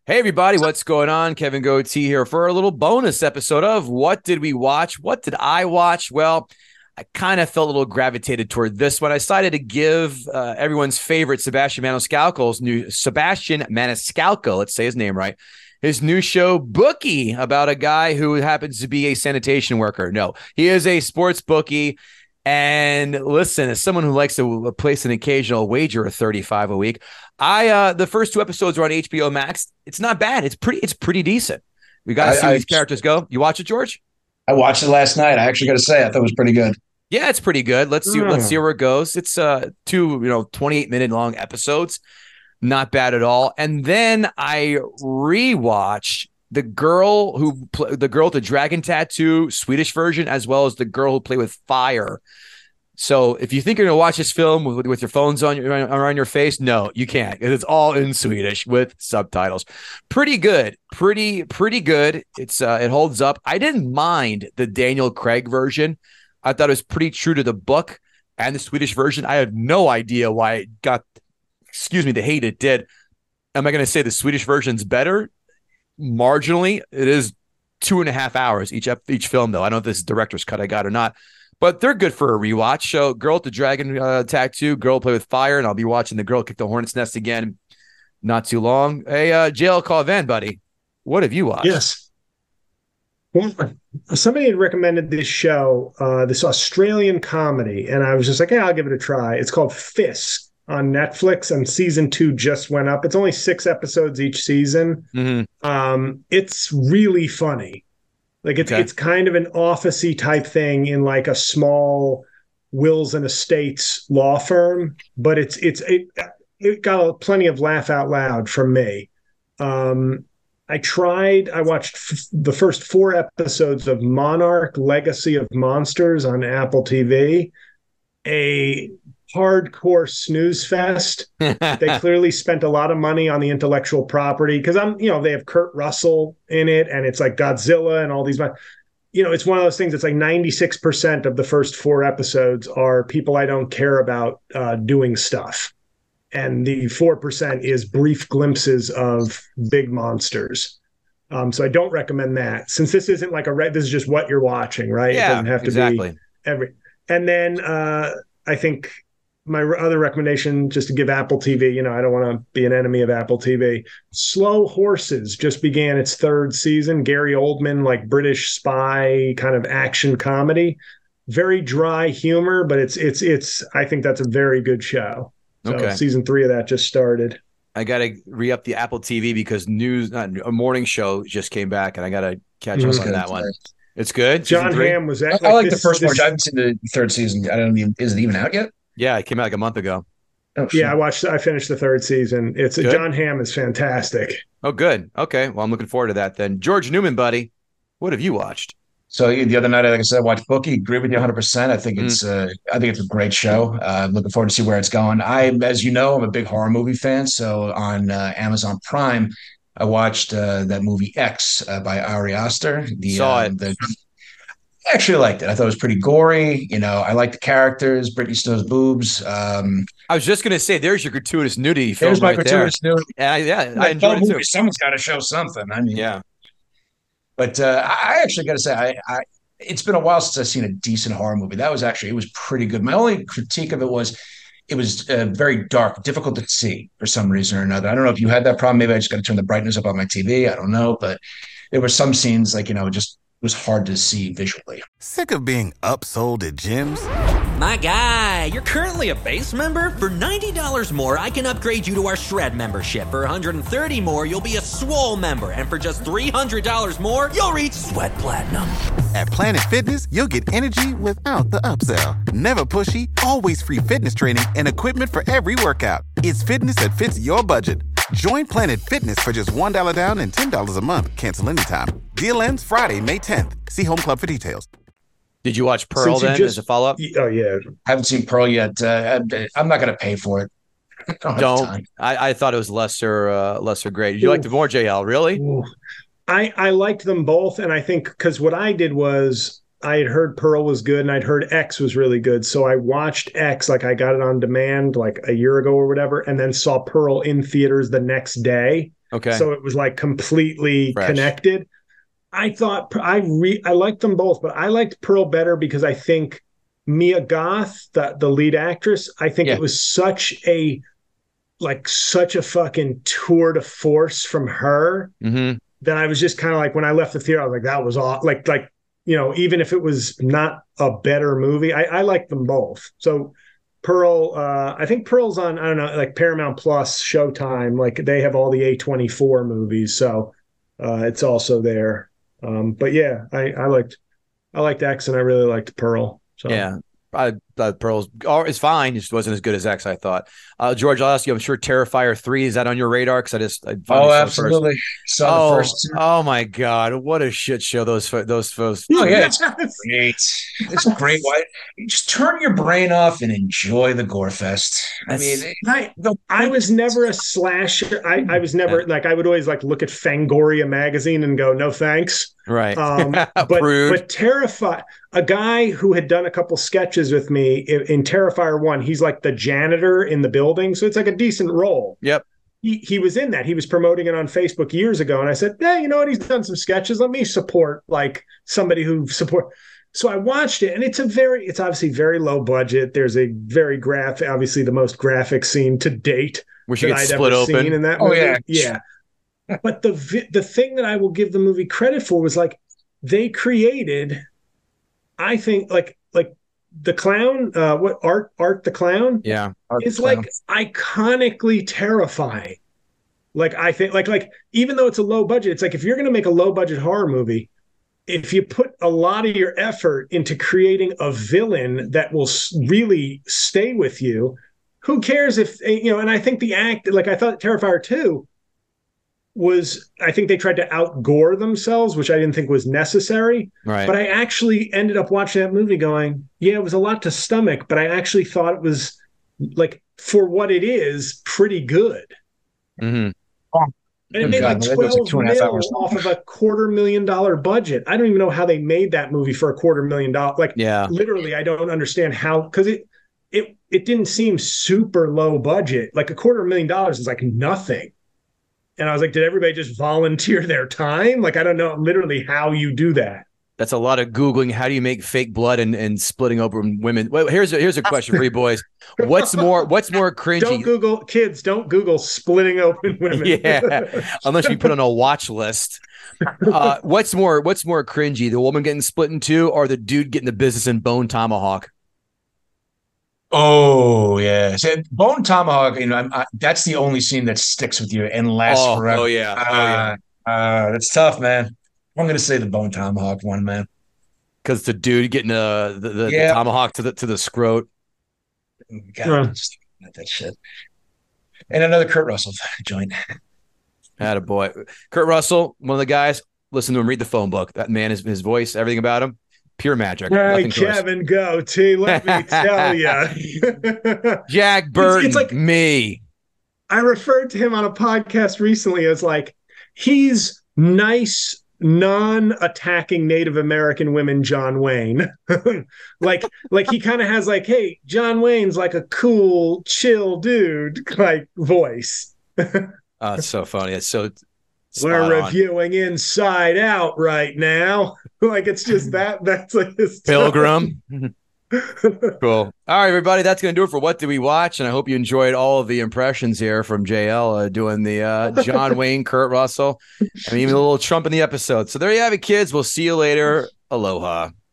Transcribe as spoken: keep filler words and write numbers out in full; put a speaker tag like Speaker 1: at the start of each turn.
Speaker 1: Hey, everybody, what's going on? Kevin Goatee here for a little bonus episode of What Did We Watch? What did I watch? Well, I kind of felt a little gravitated toward this one. I decided to give uh, everyone's favorite Sebastian Maniscalco's new Sebastian Maniscalco, let's say his name right, his new show Bookie, about a guy who happens to be a sanitation worker. No, he is a sports bookie. And listen, as someone who likes to place an occasional wager of thirty-five a week, I uh, the first two episodes are on H B O Max. It's not bad. It's pretty. It's pretty decent. We got to see I, these I, characters go. You watch it, George?
Speaker 2: I watched it last night. I actually got to say, I thought it was pretty good.
Speaker 1: Yeah, it's pretty good. Let's see. Mm. Let's see where it goes. It's uh two you know twenty-eight minute long episodes. Not bad at all. And then I rewatched the girl who pl- the girl with the dragon tattoo Swedish version, as well as the girl who played with fire. So if you think you're going to watch this film with, with your phones on your on your face, no, you can't. It's all in Swedish with subtitles. Pretty good, pretty pretty good. It's uh, it holds up. I didn't mind the Daniel Craig version. I thought it was pretty true to the book and the Swedish version. I have no idea why it got, excuse me, the hate it did. Am I going to say the Swedish version's better? Marginally, it is two and a half hours each each film, though. I don't know if this is director's cut I got or not. But they're good for a rewatch. So, Girl with the Dragon uh, Tattoo, Girl Play with Fire, and I'll be watching The Girl Kick the Hornet's Nest again not too long. Hey, uh, J L Colvan, buddy, what have you watched?
Speaker 3: Yes. Well, somebody had recommended this show, uh, this Australian comedy, and I was just like, yeah, I'll give it a try. It's called Fisk on Netflix, and season two just went up. It's only six episodes each season. Mm-hmm. Um, it's really funny. Like it's okay. It's kind of an office-y type thing in like a small wills and estates law firm, but it's it's it, it got a, plenty of laugh out loud from me. Um, I tried. I watched f- the first four episodes of Monarch: Legacy of Monsters on Apple T V. A hardcore snooze fest. They clearly spent a lot of money on the intellectual property because I'm, you know, they have Kurt Russell in it, and it's like Godzilla and all these. You know, it's one of those things. It's like ninety-six percent of the first four episodes are people I don't care about uh, doing stuff, and the four percent is brief glimpses of big monsters. Um, so I don't recommend that, since this isn't like a red. This is just what you're watching, right?
Speaker 1: Yeah,
Speaker 3: it doesn't have to
Speaker 1: exactly.
Speaker 3: be every. And then uh, I think. My other recommendation, just to give Apple T V, you know, I don't want to be an enemy of Apple T V. Slow Horses just began its third season. Gary Oldman, like British spy kind of action comedy, very dry humor, but it's it's it's. I think that's a very good show. So okay. Season three of that just started.
Speaker 1: I got to re up the Apple T V because news, not a morning show just came back, and I got to catch mm-hmm. up on that one. It's good.
Speaker 3: John Hamm was. Like
Speaker 2: I like
Speaker 3: this,
Speaker 2: the first
Speaker 3: this,
Speaker 2: one. I haven't seen the third season. I don't even. Is it even out yet?
Speaker 1: Yeah, it came out like a month ago.
Speaker 3: Oh, yeah, I watched. I finished the third season. It's good? John Hamm is fantastic.
Speaker 1: Oh, good. Okay, well, I'm looking forward to that then. George Newman, buddy, what have you watched?
Speaker 2: So the other night, like I said, I watched Bookie. Agree with you one hundred percent. I think it's. Mm. Uh, I think it's a great show. Uh, I'm looking forward to see where it's going. I, as you know, I'm a big horror movie fan. So on uh, Amazon Prime, I watched uh, that movie X uh, by Ari Aster. The,
Speaker 1: Saw
Speaker 2: uh,
Speaker 1: it.
Speaker 2: The, I actually liked it. I thought it was pretty gory. You know, I like the characters. Britney Snow's boobs. Um,
Speaker 1: I was just gonna say, there's your gratuitous nudity film.
Speaker 2: There's my
Speaker 1: right
Speaker 2: gratuitous
Speaker 1: there.
Speaker 2: nudity.
Speaker 1: Yeah, yeah, I enjoyed it too.
Speaker 2: Someone's got to show something. I mean,
Speaker 1: yeah.
Speaker 2: But uh, I actually got to say, I, I it's been a while since I've seen a decent horror movie. That was actually it was pretty good. My only critique of it was it was uh, very dark, difficult to see for some reason or another. I don't know if you had that problem. Maybe I just got to turn the brightness up on my T V. I don't know, but there were some scenes like you know just. Was hard to see visually.
Speaker 4: Sick of being upsold at gyms?
Speaker 5: My guy, you're currently a base member? For ninety dollars more, I can upgrade you to our Shred membership. For one hundred thirty dollars more, you'll be a Swole member. And for just three hundred dollars more, you'll reach Sweat Platinum.
Speaker 4: At Planet Fitness, you'll get energy without the upsell. Never pushy, always free fitness training and equipment for every workout. It's fitness that fits your budget. Join Planet Fitness for just one dollar down and ten dollars a month. Cancel anytime. Deal ends Friday, May tenth. See Home Club for details.
Speaker 1: Did you watch Pearl Since then just, as a follow-up?
Speaker 3: Oh, yeah.
Speaker 2: I haven't seen Pearl yet. Uh, I'm not going to pay for it.
Speaker 1: I don't. don't I, I thought it was lesser uh, lesser great. Did you Ooh. like it more, J L? Really?
Speaker 3: Ooh. I, I liked them both. And I think because what I did was I had heard Pearl was good and I'd heard X was really good. So I watched X, like I got it on demand like a year ago or whatever, and then saw Pearl in theaters the next day.
Speaker 1: Okay.
Speaker 3: So it was like completely
Speaker 1: Fresh.
Speaker 3: connected. I thought I re I liked them both, but I liked Pearl better because I think Mia Goth, the, the lead actress, I think
Speaker 2: Yeah.
Speaker 3: it was such a like such a fucking tour de force from her
Speaker 1: Mm-hmm.
Speaker 3: that I was just kind of like, when I left the theater, I was like, that was all like like you know, even if it was not a better movie, I, I liked them both. So Pearl, uh, I think Pearl's on, I don't know, like Paramount Plus, Showtime, like they have all the A twenty-four movies, so uh, it's also there. Um, but yeah, I, I liked I liked X and I really liked Pearl. So
Speaker 1: Yeah. I thought Pearl's oh, it's fine. It just wasn't as good as X, I thought. Uh, George, I'll ask you, I'm sure Terrifier three, is that on your radar? Because I just I
Speaker 2: Oh,
Speaker 1: saw
Speaker 2: absolutely.
Speaker 1: The
Speaker 2: Saw
Speaker 1: oh,
Speaker 2: the first two.
Speaker 1: oh my God. What a shit show those those those.
Speaker 2: Oh, yeah. It's great. It's great. Why? Just turn your brain off and enjoy the gore fest. I
Speaker 1: That's-
Speaker 2: mean, I, the,
Speaker 3: I was never a slasher. I, I was never like, I would always like look at Fangoria magazine and go, no thanks.
Speaker 1: Right.
Speaker 3: Um, but
Speaker 1: Prude.
Speaker 3: but Terrifier, a guy who had done a couple sketches with me in, in Terrifier one, he's like the janitor in the building, so it's like a decent role.
Speaker 1: Yep.
Speaker 3: He he was in that. He was promoting it on Facebook years ago, and I said, "Yeah, you know what? He's done some sketches. Let me support like somebody who support." So I watched it, and it's a very, it's obviously very low budget. There's a very graphic, obviously the most graphic scene to date
Speaker 1: Where she
Speaker 3: that
Speaker 1: gets
Speaker 3: I'd
Speaker 1: split
Speaker 3: ever
Speaker 1: open.
Speaker 3: seen in that
Speaker 2: Oh,
Speaker 3: movie.
Speaker 2: yeah.
Speaker 3: yeah. But the vi- the thing that I will give the movie credit for was like they created, I think, like like the clown, uh, what Art Art the clown
Speaker 1: Yeah.
Speaker 3: is like iconically terrifying. Like I think, like like even though it's a low budget, it's like if you're going to make a low budget horror movie, if you put a lot of your effort into creating a villain that will s- really stay with you, who cares if you know? And I think the act, like I thought, Terrifier two was, I think they tried to outgore themselves, which I didn't think was necessary.
Speaker 1: Right.
Speaker 3: But I actually ended up watching that movie going, yeah, it was a lot to stomach, but I actually thought it was like, for what it is, pretty good.
Speaker 1: Mm-hmm.
Speaker 3: And it
Speaker 2: Oh,
Speaker 3: made
Speaker 2: God,
Speaker 3: like
Speaker 2: that was like
Speaker 3: twelve
Speaker 2: two and a half
Speaker 3: mil
Speaker 2: hours long.
Speaker 3: off of a quarter million dollar budget. I don't even know how they made that movie for a quarter million dollars. Like,
Speaker 1: Yeah.
Speaker 3: literally, I don't understand how, because it it it didn't seem super low budget. Like a quarter million dollars is like nothing. And I was like, did everybody just volunteer their time? Like, I don't know literally how you do that.
Speaker 1: That's a lot of Googling. How do you make fake blood and, and splitting open women? Well, here's a, here's a question for you boys. What's more what's more cringy?
Speaker 3: Don't Google, kids, don't Google splitting open women.
Speaker 1: Yeah, unless you put on a watch list. Uh, what's more what's more cringy? The woman getting split in two, or the dude getting the business in Bone Tomahawk?
Speaker 2: Oh yeah, so Bone Tomahawk. You know, I'm, I, that's the only scene that sticks with you and lasts
Speaker 1: Oh,
Speaker 2: forever.
Speaker 1: oh yeah, oh yeah.
Speaker 2: Uh, uh, that's tough, man. I'm gonna say the Bone Tomahawk one, man.
Speaker 1: Because the dude getting uh, the, the,
Speaker 2: Yeah.
Speaker 1: the tomahawk to the to the scrot.
Speaker 2: God,
Speaker 3: Yeah.
Speaker 2: just thinking about that shit. And another Kurt Russell joint.
Speaker 1: Had a boy, Kurt Russell, one of the guys. Listen to him read the phone book. That man is his voice, everything about him, pure magic.
Speaker 3: Hey,
Speaker 1: Nothing to us.
Speaker 3: Kevin, go T. Let me tell you.
Speaker 1: Jack Burton,
Speaker 3: it's like-
Speaker 1: me.
Speaker 3: I referred to him on a podcast recently as like, he's nice, non-attacking Native American women John Wayne. like like he kind of has like, hey, John Wayne's like a cool, chill dude like voice.
Speaker 1: Oh, it's so funny. It's so
Speaker 3: We're
Speaker 1: spot on.
Speaker 3: reviewing Inside Out right now. like it's just that that's like his
Speaker 1: Pilgrim. Cool. All right, everybody. That's going to do it for What Did We Watch? And I hope you enjoyed all of the impressions here from J L uh, doing the uh, John Wayne, Kurt Russell, and even a little Trump in the episode. So there you have it, kids. We'll see you later. Aloha.